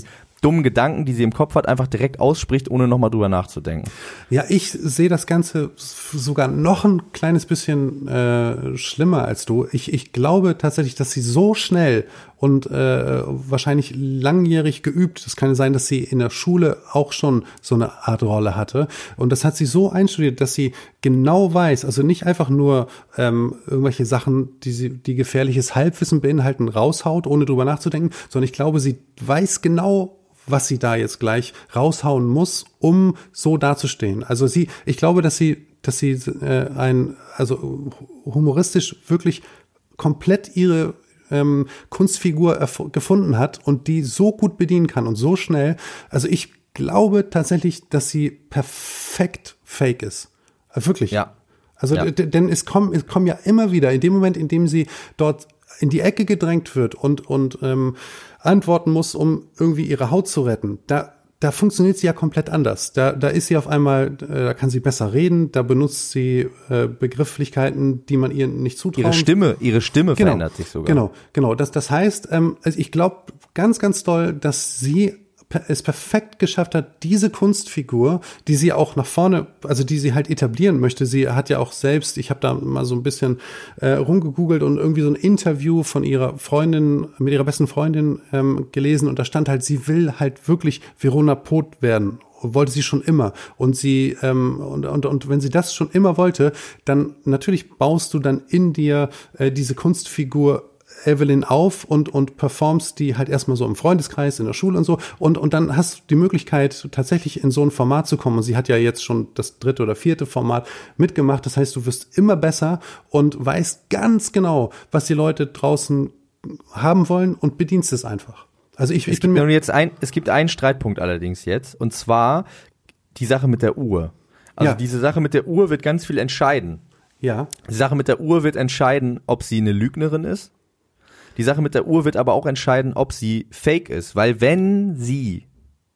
dummen Gedanken, die sie im Kopf hat, einfach direkt ausspricht, ohne nochmal drüber nachzudenken. Ja, ich sehe das Ganze sogar noch ein kleines bisschen äh, schlimmer als du. Ich, ich glaube tatsächlich, dass sie so schnell und äh, wahrscheinlich langjährig geübt, es kann sein, dass sie in der Schule auch schon so eine Art Rolle hatte. Und das hat sie so einstudiert, dass sie genau weiß, also nicht einfach nur ähm, irgendwelche Sachen, die sie, die gefährliches Halbwissen beinhalten, raushaut, ohne drüber nachzudenken, sondern ich glaube, sie weiß genau, was sie da jetzt gleich raushauen muss, um so dazustehen. Also sie, ich glaube, dass sie, dass sie äh, ein, also humoristisch wirklich komplett ihre ähm, Kunstfigur erf- gefunden hat und die so gut bedienen kann und so schnell. Also ich glaube tatsächlich, dass sie perfekt fake ist. Äh, wirklich. Ja. Also ja. d- denn es kommen, es kommen ja immer wieder in dem Moment, in dem sie dort in die Ecke gedrängt wird und und ähm, antworten muss, um irgendwie ihre Haut zu retten. Da da funktioniert sie ja komplett anders. Da da ist sie auf einmal, äh, da kann sie besser reden, da benutzt sie äh, Begrifflichkeiten, die man ihr nicht zutraut. Ihre Stimme, ihre Stimme genau, verändert sich sogar. Genau, genau. Das das heißt, ähm, also ich glaube ganz ganz doll, dass sie es perfekt geschafft hat, diese Kunstfigur, die sie auch nach vorne, also die sie halt etablieren möchte. Sie hat ja auch selbst, ich habe da mal so ein bisschen äh, rumgegoogelt und irgendwie so ein Interview von ihrer Freundin, mit ihrer besten Freundin ähm, gelesen und da stand halt, sie will halt wirklich Verona Poth werden. Wollte sie schon immer. Und sie, ähm, und, und, und wenn sie das schon immer wollte, dann natürlich baust du dann in dir äh, diese Kunstfigur Evelyn auf und und performst die halt erstmal so im Freundeskreis, in der Schule und so und und dann hast du die Möglichkeit, tatsächlich in so ein Format zu kommen und sie hat ja jetzt schon das dritte oder vierte Format mitgemacht, das heißt, du wirst immer besser und weißt ganz genau, was die Leute draußen haben wollen und bedienst es einfach. Also ich, es ich bin gibt mir jetzt ein, es gibt einen Streitpunkt allerdings jetzt und zwar die Sache mit der Uhr. Also Ja. diese Sache mit der Uhr wird ganz viel entscheiden. ja, Die Sache mit der Uhr wird entscheiden, ob sie eine Lügnerin ist. Die Sache mit der Uhr wird aber auch entscheiden, ob sie fake ist. Weil wenn sie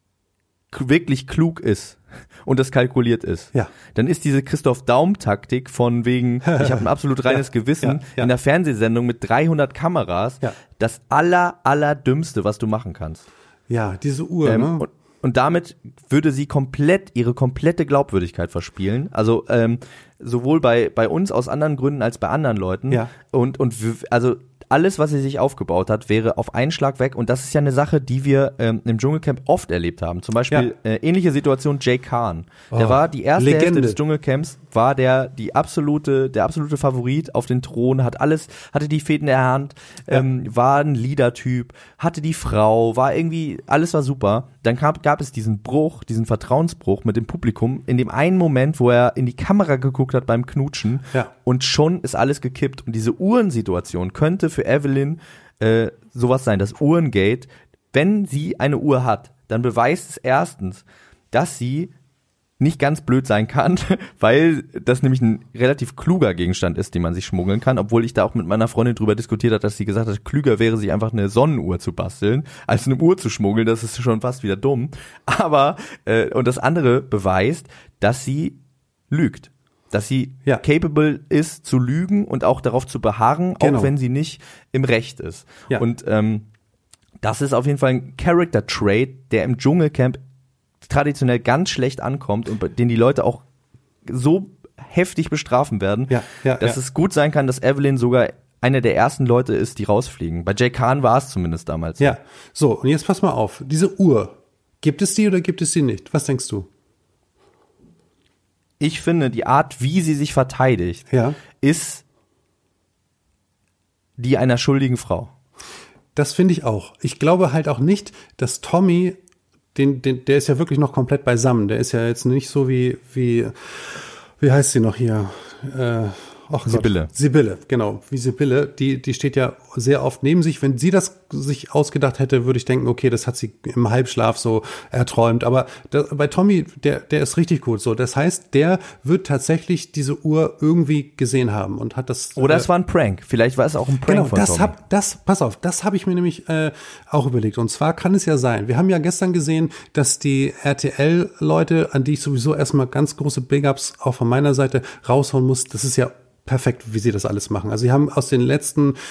k- wirklich klug ist und das kalkuliert ist, Ja. dann ist diese Christoph-Daum-Taktik von wegen, ich habe ein absolut reines Ja, Gewissen, ja, ja. in der Fernsehsendung mit dreihundert Kameras, Ja. das aller, allerdümmste, was du machen kannst. ja, diese Uhr, Ähm, ne? und, und damit würde sie komplett, ihre komplette Glaubwürdigkeit verspielen. Also ähm, sowohl bei, bei uns aus anderen Gründen als bei anderen Leuten. Ja. Und, und w- also alles, was sie sich aufgebaut hat, wäre auf einen Schlag weg. Und das ist ja eine Sache, die wir ähm, im Dschungelcamp oft erlebt haben. Zum Beispiel äh, ähnliche Situation Jay Khan. Der Oh, war die erste Legende. Hälfte des Dschungelcamps, war der die absolute, der absolute Favorit auf den Thron, hat alles, hatte die Fäden in der Hand, ähm, war ein Leader-Typ, hatte die Frau, war irgendwie, alles war super. Dann gab, gab es diesen Bruch, diesen Vertrauensbruch mit dem Publikum, in dem einen Moment, wo er in die Kamera geguckt hat beim Knutschen Ja. und schon ist alles gekippt. Und diese Uhrensituation könnte für Evelyn äh, sowas sein, das Uhrengate. Wenn sie eine Uhr hat, dann beweist es erstens, dass sie nicht ganz blöd sein kann, weil das nämlich ein relativ kluger Gegenstand ist, den man sich schmuggeln kann, obwohl ich da auch mit meiner Freundin drüber diskutiert habe, dass sie gesagt hat, klüger wäre, sich einfach eine Sonnenuhr zu basteln, als eine Uhr zu schmuggeln, das ist schon fast wieder dumm. Aber, äh, und das andere beweist, dass sie lügt. Dass sie Ja. capable ist zu lügen und auch darauf zu beharren, Genau. auch wenn sie nicht im Recht ist. Ja. Und ähm, das ist auf jeden Fall ein Character-Trait, der im Dschungelcamp traditionell ganz schlecht ankommt und den die Leute auch so heftig bestrafen werden, Ja, ja, dass ja. es gut sein kann, dass Evelyn sogar einer der ersten Leute ist, die rausfliegen. Bei Jay Khan war es zumindest damals. Ja, so, und jetzt pass mal auf. Diese Uhr, gibt es die oder gibt es sie nicht? Was denkst du? Ich finde, die Art, wie sie sich verteidigt, Ja. ist die einer schuldigen Frau. Das finde ich auch. Ich glaube halt auch nicht, dass Tommy, den, den, der ist ja wirklich noch komplett beisammen. Der ist ja jetzt nicht so wie, wie, wie heißt sie noch hier? Äh, ach Gott. Sibylle. Sibylle, genau. Wie Sibylle. Die, die steht ja sehr oft neben sich. Wenn sie das sich ausgedacht hätte, würde ich denken, okay, das hat sie im Halbschlaf so erträumt. Aber da, bei Tommy, der, der ist richtig gut so. Das heißt, der wird tatsächlich diese Uhr irgendwie gesehen haben und hat das. Oder äh, es war ein Prank. Vielleicht war es auch ein Prank Genau, von das Tommy. hab, das, pass auf, das habe ich mir nämlich äh, auch überlegt. Und zwar kann es ja sein, wir haben ja gestern gesehen, dass die R T L-Leute, an die ich sowieso erstmal ganz große Big-Ups auch von meiner Seite raushauen muss, das ist ja perfekt, wie sie das alles machen. Also sie haben aus den letzten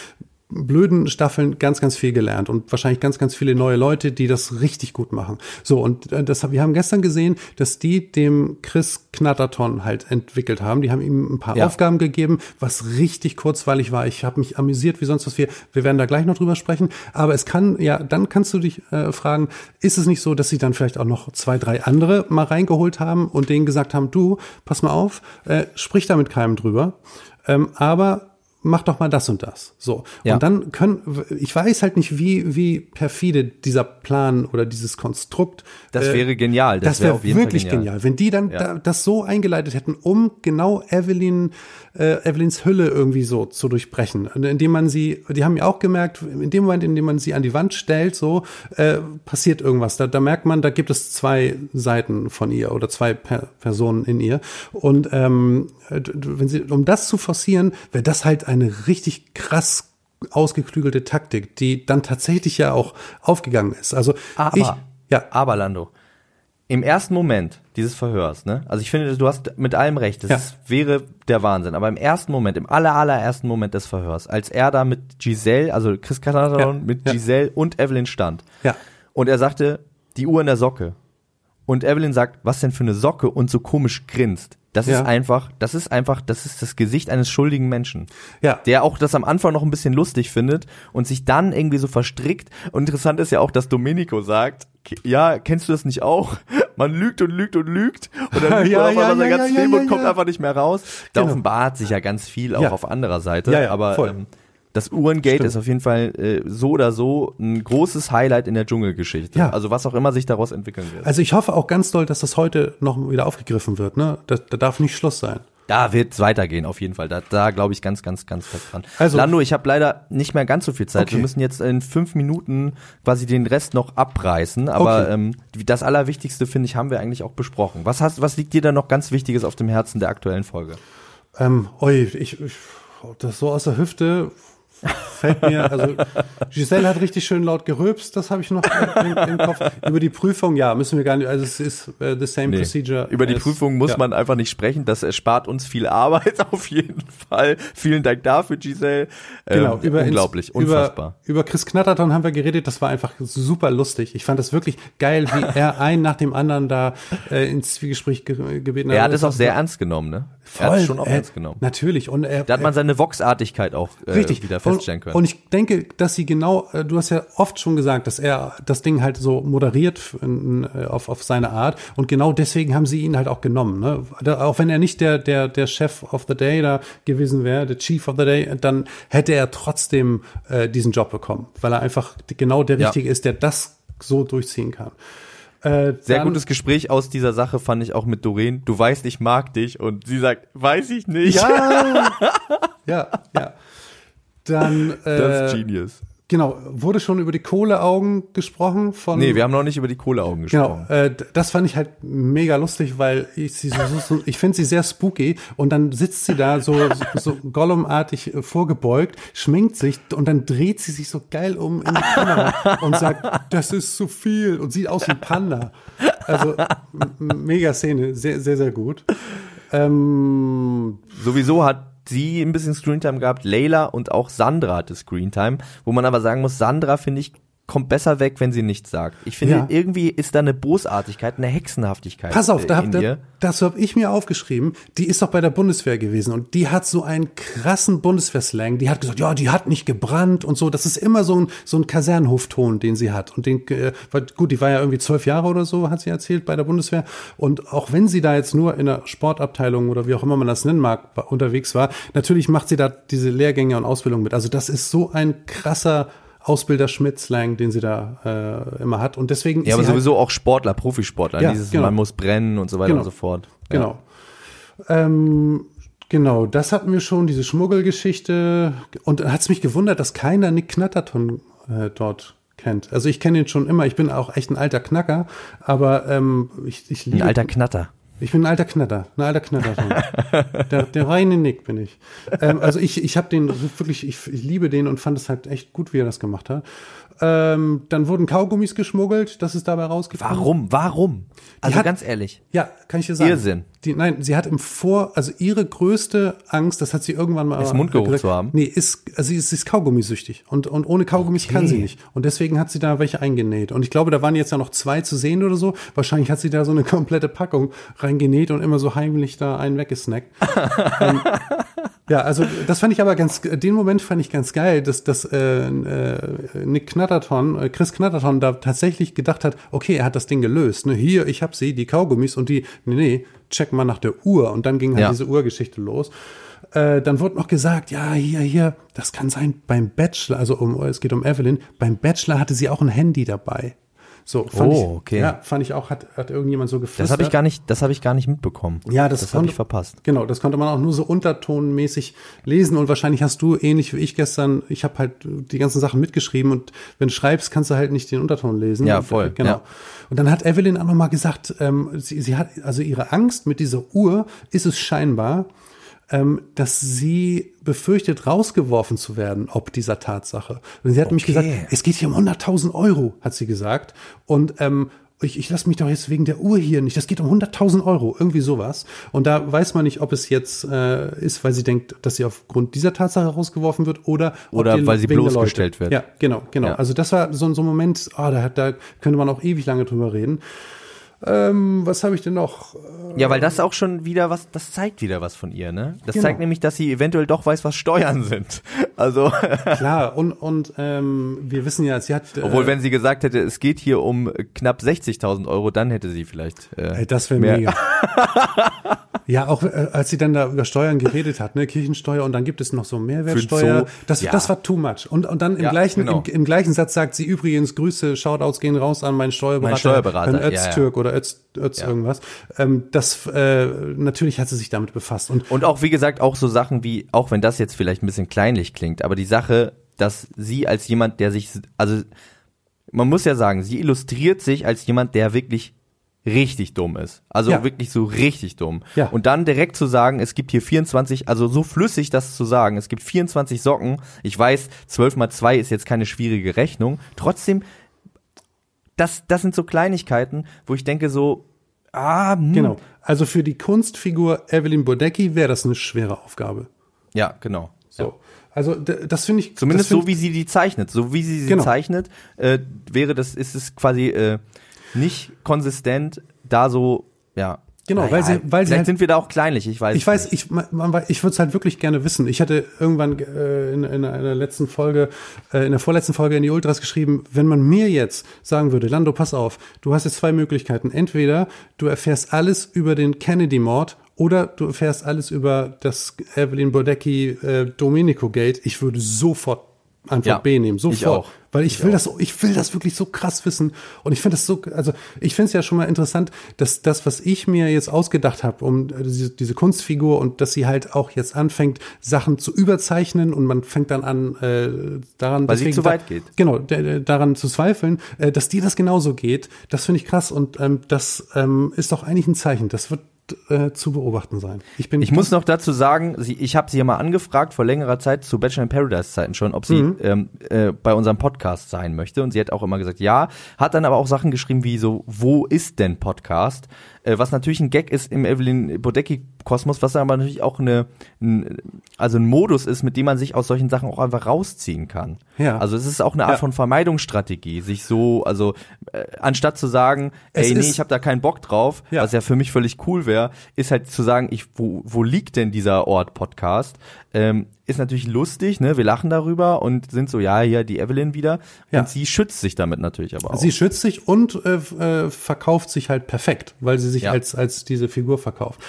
blöden Staffeln ganz, ganz viel gelernt und wahrscheinlich ganz, ganz viele neue Leute, die das richtig gut machen. So, und das, wir haben gestern gesehen, dass die dem Chris Knatterton halt entwickelt haben. Die haben ihm ein paar ja. Aufgaben gegeben, was richtig kurzweilig war. Ich habe mich amüsiert wie sonst was. Wir, wir werden da gleich noch drüber sprechen. Aber es kann, ja, dann kannst du dich äh, fragen, ist es nicht so, dass sie dann vielleicht auch noch zwei, drei andere mal reingeholt haben und denen gesagt haben, du, pass mal auf, äh, sprich da mit keinem drüber. Ähm, aber mach doch mal das und das. So. Ja. Und dann können, ich weiß halt nicht, wie, wie perfide dieser Plan oder dieses Konstrukt. Das äh, wäre genial. Das, das wäre wär auf jeden wirklich Fall genial. genial. Wenn die dann ja. da, das so eingeleitet hätten, um genau Evelyn, äh, Evelyns Hülle irgendwie so zu durchbrechen. Indem man sie, die haben ja auch gemerkt, in dem Moment, in dem man sie an die Wand stellt, so, äh, passiert irgendwas. Da, da merkt man, da gibt es zwei Seiten von ihr oder zwei per Personen in ihr. Und, ähm, wenn sie, um das zu forcieren, wäre das halt eine richtig krass ausgeklügelte Taktik, die dann tatsächlich ja auch aufgegangen ist. Also aber, ich, ja. aber Lando, im ersten Moment dieses Verhörs, ne? Also ich finde, du hast mit allem recht, das ja. ist, wäre der Wahnsinn. Aber im ersten Moment, im aller, allerersten Moment des Verhörs, als er da mit Giselle, also Chris Knatterton ja. mit ja. Giselle und Evelyn stand. Ja. Und er sagte, die Uhr in der Socke. Und Evelyn sagt, was denn für eine Socke? Und so komisch grinst. Das ja. ist einfach, das ist einfach, das ist das Gesicht eines schuldigen Menschen. Ja. Der auch das am Anfang noch ein bisschen lustig findet und sich dann irgendwie so verstrickt. Und interessant ist ja auch, dass Domenico sagt, ja, kennst du das nicht auch? Man lügt und lügt und lügt und dann lügt ja, man auf ja, einmal sein ja, ganzes ja, Leben ja, und kommt ja. einfach nicht mehr raus. Da Genau. offenbart sich ja ganz viel auch ja. auf anderer Seite. Ja, ja, aber voll. ähm, das Uhrengate Stimmt. ist auf jeden Fall äh, so oder so ein großes Highlight in der Dschungelgeschichte. Ja. Also was auch immer sich daraus entwickeln wird. Also ich hoffe auch ganz doll, dass das heute noch wieder aufgegriffen wird. Ne? Da, da darf nicht Schluss sein. Da wird es weitergehen, auf jeden Fall. Da, da glaube ich ganz, ganz, ganz fest dran. Also, Lando, ich habe leider nicht mehr ganz so viel Zeit. Okay. Wir müssen jetzt in fünf Minuten quasi den Rest noch abreißen. Aber Okay. ähm, das Allerwichtigste, finde ich, haben wir eigentlich auch besprochen. Was hast, was liegt dir da noch ganz Wichtiges auf dem Herzen der aktuellen Folge? Ähm, oi, ich, ich, das so aus der Hüfte fällt mir, also Giselle hat richtig schön laut gerülpst, das habe ich noch im, im Kopf. Über die Prüfung, ja, müssen wir gar nicht, also es ist uh, the same Nee. procedure. Über die as, Prüfung muss ja. man einfach nicht sprechen. Das erspart uns viel Arbeit auf jeden Fall. Vielen Dank dafür, Giselle. Genau, ähm, über unglaublich, ins, unfassbar. Über, über Chris Knatterton haben wir geredet, das war einfach super lustig. Ich fand das wirklich geil, wie er einen nach dem anderen da äh, ins Zwiegespräch ge gebeten hat. Er hat es auch sehr ernst genommen, ne? Voll, er hat es schon auch äh, ernst genommen. Natürlich. Und er, Da hat man seine Vox-Artigkeit auch äh, Richtig. wieder feststellen können. Und, und ich denke, dass sie genau, äh, du hast ja oft schon gesagt, dass er das Ding halt so moderiert in, äh, auf, auf seine Art. Und genau deswegen haben sie ihn halt auch genommen. Ne? Da, auch wenn er nicht der, der, der Chef of the Day da gewesen wäre, der Chief of the Day, dann hätte er trotzdem äh, diesen Job bekommen. Weil er einfach genau der Ja. Richtige ist, der das so durchziehen kann. Äh, Sehr dann, gutes Gespräch aus dieser Sache fand ich auch mit Doreen. Du weißt, ich mag dich. Und sie sagt, weiß ich nicht. Ja, ja, ja. Dann, äh, Das ist Genius. genau, wurde schon über die Kohleaugen gesprochen von. Nee, wir haben noch nicht über die Kohleaugen Genau, gesprochen. äh, d- das fand ich halt mega lustig, weil ich sie so, so ich finde sie sehr spooky und dann sitzt sie da so so, so Gollum-artig äh, vorgebeugt, schminkt sich und dann dreht sie sich so geil um in die Kamera und sagt, das ist zu viel und sieht aus wie ein Panda. Also m- mega Szene, sehr sehr sehr gut. Ähm, Sowieso hat sie ein bisschen Screentime gehabt, Layla und auch Sandra hatte Screentime, wo man aber sagen muss, Sandra, finde ich, kommt besser weg, wenn sie nichts sagt. Ich finde, Ja. irgendwie ist da eine Bosartigkeit, eine Hexenhaftigkeit Pass auf, äh, da in hab, ihr. da, das habe ich mir aufgeschrieben. Die ist doch bei der Bundeswehr gewesen und die hat so einen krassen Bundeswehrslang. Die hat gesagt, ja, die hat nicht gebrannt und so. Das ist immer so ein so ein Kasernenhofton, den sie hat. Und den, äh, weil, gut, die war ja irgendwie zwölf Jahre oder so, hat sie erzählt, bei der Bundeswehr. Und auch wenn sie da jetzt nur in der Sportabteilung oder wie auch immer man das nennen mag, unterwegs war, natürlich macht sie da diese Lehrgänge und Ausbildung mit. Also das ist so ein krasser Ausbilder-Schmidt-Slang, den sie da äh, immer hat. Und deswegen Ja, aber ist sie sowieso auch Sportler, Profisportler. Ja, Dieses, genau. man muss brennen und so weiter Genau. und so fort. Ja. Genau. Ähm, genau, das hatten wir schon, diese Schmuggelgeschichte. Und dann hat es mich gewundert, dass keiner Nick Knatterton äh, dort kennt. Also ich kenne ihn schon immer, ich bin auch echt ein alter Knacker, aber ähm, ich, ich liebe... Ein alter Knatter. Ich bin ein alter Knatter, ein alter Knatterton. der, der reine Nick bin ich. Ähm, also ich, ich habe den wirklich, ich, ich liebe den und fand es halt echt gut, wie er das gemacht hat. Ähm, dann wurden Kaugummis geschmuggelt, das ist dabei rausgekommen. Warum? Warum? Also hat- ganz ehrlich. Ja, kann ich dir sagen. Irrsinn. Die, nein, sie hat im Vor, also ihre größte Angst, das hat sie irgendwann mal ist Mundgeruch gesagt, zu haben. Nee, ist, also sie ist, sie ist Kaugummisüchtig und, und ohne Kaugummis Okay. kann sie nicht. Und deswegen hat sie da welche eingenäht. Und ich glaube, da waren jetzt ja noch zwei zu sehen oder so. Wahrscheinlich hat sie da so eine komplette Packung reingenäht und immer so heimlich da einen weggesnackt. ähm, ja, also das fand ich aber ganz, den Moment fand ich ganz geil, dass, dass äh, äh, Nick Knatterton, äh, Chris Knatterton da tatsächlich gedacht hat, okay, er hat das Ding gelöst. Ne? Hier, ich hab sie, die Kaugummis und die, nee, nee, check mal nach der Uhr. Und dann ging halt Ja. diese Uhrgeschichte los. Äh, dann wurde noch gesagt, ja, hier, hier, das kann sein, beim Bachelor, also um, es geht um Evelyn, beim Bachelor hatte sie auch ein Handy dabei. So, fand Oh, ich, okay. ja, fand ich auch, hat, hat irgendjemand so geflüstert. Das habe ich gar nicht, das habe ich gar nicht mitbekommen. Ja, das, das habe konnte- ich verpasst. Genau, das konnte man auch nur so untertonmäßig lesen und wahrscheinlich hast du ähnlich wie ich gestern, ich habe halt die ganzen Sachen mitgeschrieben und wenn du schreibst, kannst du halt nicht den Unterton lesen. Ja, Und, voll, äh, Genau. ja. Und dann hat Evelyn auch nochmal gesagt, ähm, sie, sie hat, also ihre Angst mit dieser Uhr ist es scheinbar, ähm, dass sie befürchtet, rausgeworfen zu werden, ob dieser Tatsache. Und sie hat nämlich Okay. gesagt, es geht hier um hunderttausend Euro, hat sie gesagt. Und ähm, ich, ich lasse mich doch jetzt wegen der Uhr hier nicht, das geht um hunderttausend Euro, irgendwie sowas. Und da weiß man nicht, ob es jetzt äh, ist, weil sie denkt, dass sie aufgrund dieser Tatsache rausgeworfen wird oder ob Oder die- weil sie wegen der bloßgestellt Leute. wird. Ja, genau, genau. Ja. Also das war so, so ein Moment, oh, da, hat- da könnte man auch ewig lange drüber reden. Ähm, was habe ich denn noch? Ja, weil das auch schon wieder was, das zeigt wieder was von ihr, ne? Das Genau. zeigt nämlich, dass sie eventuell doch weiß, was Steuern sind. Also, Klar, und, und ähm, wir wissen ja, sie hat... Äh, obwohl, wenn sie gesagt hätte, es geht hier um knapp sechzigtausend Euro, dann hätte sie vielleicht äh, Ey, das wäre mehr- mega. Ja, auch äh, als sie dann da über Steuern geredet hat, ne, Kirchensteuer und dann gibt es noch so Mehrwertsteuer. Für den Zoo. Das, Ja. das war too much. Und, und dann im Ja, gleichen genau. im, im gleichen Satz sagt sie übrigens Grüße, Shoutouts gehen raus an meinen Steuerberater, Mein Steuerberater, Herrn ja, ja. Öztürk oder Öz, Öz Ja. irgendwas. Ähm, das äh, natürlich hat sie sich damit befasst. Und Und auch, wie gesagt, auch so Sachen wie, auch wenn das jetzt vielleicht ein bisschen kleinlich klingt, aber die Sache, dass sie als jemand, der sich, also man muss ja sagen, sie illustriert sich als jemand, der wirklich richtig dumm ist. Also Ja. wirklich so richtig dumm. Ja. Und dann direkt zu sagen, es gibt hier vierundzwanzig, also so flüssig das zu sagen, es gibt vierundzwanzig Socken. Ich weiß, zwölf mal zwei ist jetzt keine schwierige Rechnung. Trotzdem, das, das sind so Kleinigkeiten, wo ich denke so, ah, hm. genau. Also für die Kunstfigur Evelyn Bodecki wäre das eine schwere Aufgabe. Ja, genau. So. Ja. Also d- das finde ich Zumindest das find, so, wie sie die zeichnet. So wie sie sie Genau. zeichnet, äh, wäre das, ist es quasi äh, nicht konsistent, da so, ja. Genau, naja, weil sie- weil sie vielleicht halt- sind wir da auch kleinlich, ich weiß Ich weiß, nicht. ich, man, man, ich würde es halt wirklich gerne wissen. Ich hatte irgendwann äh, in, in einer letzten Folge, äh, in der vorletzten Folge in die Ultras geschrieben, wenn man mir jetzt sagen würde, Lando, pass auf, du hast jetzt zwei Möglichkeiten. Entweder du erfährst alles über den Kennedy-Mord oder du erfährst alles über das Evelyn Bodecki äh, Domenico-Gate. Ich würde sofort Antwort Ja, B nehmen, sofort. ich auch. Weil ich, will das, ich will das wirklich so krass wissen. Und ich finde das so, also ich finde es ja schon mal interessant, dass das, was ich mir jetzt ausgedacht habe, um diese, diese Kunstfigur und dass sie halt auch jetzt anfängt, Sachen zu überzeichnen und man fängt dann an, äh, daran, Weil sie deswegen zu da- weit geht. Genau, d- d- daran zu zweifeln, äh, dass dir das genauso geht, das finde ich krass und ähm, das ähm, ist doch eigentlich ein Zeichen. Das wird äh, zu beobachten sein. Ich bin Ich muss noch dazu sagen, sie, ich habe sie ja mal angefragt vor längerer Zeit zu Bachelor in Paradise Zeiten schon, ob sie Mhm. ähm, äh, bei unserem Podcast sein möchte, und sie hat auch immer gesagt, ja, hat dann aber auch Sachen geschrieben wie so, wo ist denn Podcast? Äh, was natürlich ein Gag ist im Evelyn Bodecki Kosmos, was aber natürlich auch eine, ein, also ein Modus ist, mit dem man sich aus solchen Sachen auch einfach rausziehen kann. Ja. Also es ist auch eine Art Ja. von Vermeidungsstrategie, sich so, also äh, anstatt zu sagen, Es ey, nee, ist- ich habe da keinen Bock drauf, Ja. was ja für mich völlig cool wäre, ist halt zu sagen, ich, wo, wo liegt denn dieser Ort Podcast? Ähm, ist natürlich lustig, ne? Wir lachen darüber und sind so, ja, hier die Evelyn wieder. Ja. Und sie schützt sich damit natürlich aber auch. Sie schützt sich und äh, äh, verkauft sich halt perfekt, weil sie sich Ja. als als diese Figur verkauft.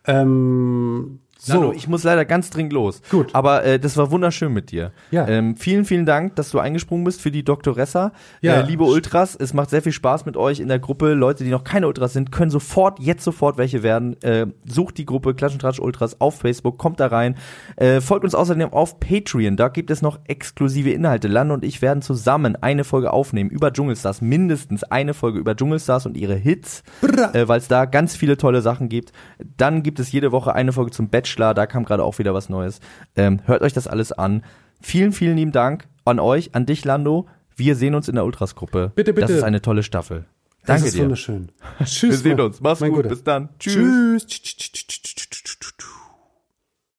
Ähm, so, Nano, ich muss leider ganz dringend los. Gut. Aber äh, das war wunderschön mit dir. Ja. Ähm, vielen, vielen Dank, dass du eingesprungen bist für die Doktoressa. Ja. Äh, liebe Ultras, es macht sehr viel Spaß mit euch in der Gruppe. Leute, die noch keine Ultras sind, können sofort, jetzt sofort welche werden. Äh, sucht die Gruppe Klatsch und Tratsch Ultras auf Facebook, kommt da rein. Äh, folgt uns außerdem auf Patreon, da gibt es noch exklusive Inhalte. Lando und ich werden zusammen eine Folge aufnehmen über Dschungelstars, mindestens eine Folge über Dschungelstars und ihre Hits, äh, weil es da ganz viele tolle Sachen gibt. Dann gibt es jede Woche eine Folge zum Bachelor, da kam gerade auch wieder was Neues. Ähm, hört euch das alles an. Vielen, vielen lieben Dank an euch, an dich, Lando. Wir sehen uns in der Ultras-Gruppe. Bitte, bitte. Das ist eine tolle Staffel. Danke das ist dir. wunderschön. Tschüss. Wir sehen uns. Mach's mein gut. Guter. Bis dann. Tschüss. Tschüss.